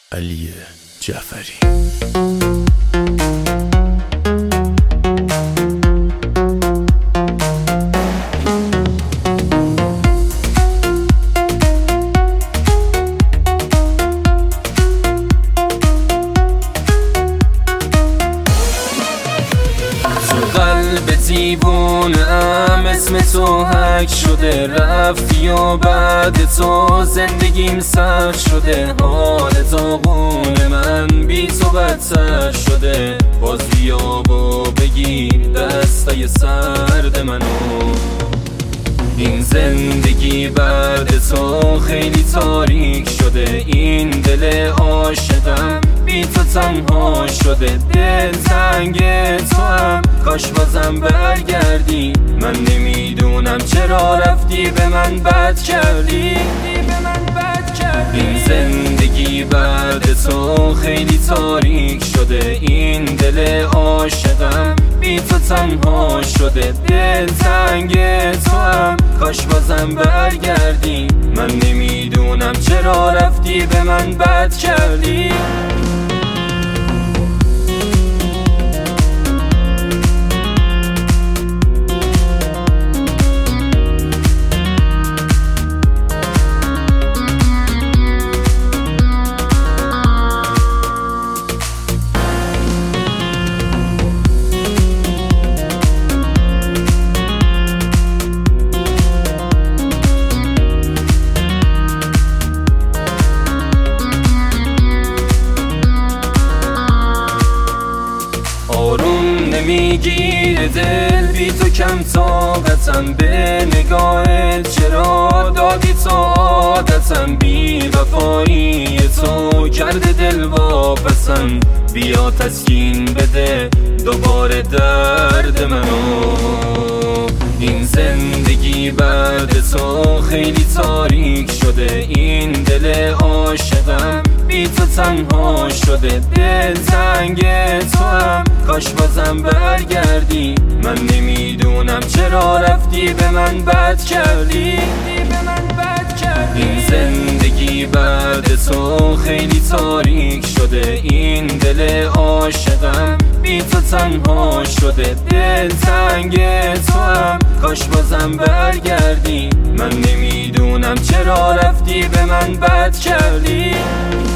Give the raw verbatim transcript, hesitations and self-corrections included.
علی جعفری. قلب دیوونه‌ام اسم تو حک شده، رفتی و بعد تو زندگیم سخت شده. حال داغون من بی تو بدتر شده، باز بیا و بگیر دستای سرد منو. این زندگی بعد تو خیلی تاریک شده، این دل عاشقم بی تو تنها شده. دل تنگ تو هم کاش بازم برگردی، من نمیدونم چرا رفتی به من بد کردی. این زندگی بعد تو خیلی تاریک شده، این دل عاشقم بی تو تنها شده. دل تنگ تو هم کاش بازم برگردی، من نمیدونم چرا رفتی به من بد کردی. آروم نمیگیره دل بی تو کم طاقتم، به نگاهت چرا دادی تو عادتم. بی وفایی تو کرده دل واپسم، بیا تسکین بده دوباره درد منو. این زندگی بعد تو خیلی تاریک شده، این دل عاشقم بی تو تنها شده. دل تنگ تو هم کاش بازم برگردی، من نمیدونم چرا رفتی به من بد کردی. این زندگی بعد تو خیلی تاریک شده، این دل عاشقم بی تو تنها شده. دل تنگ تو هم کاش بازم برگردی، من نمیدونم چرا رفتی به من بد کردی.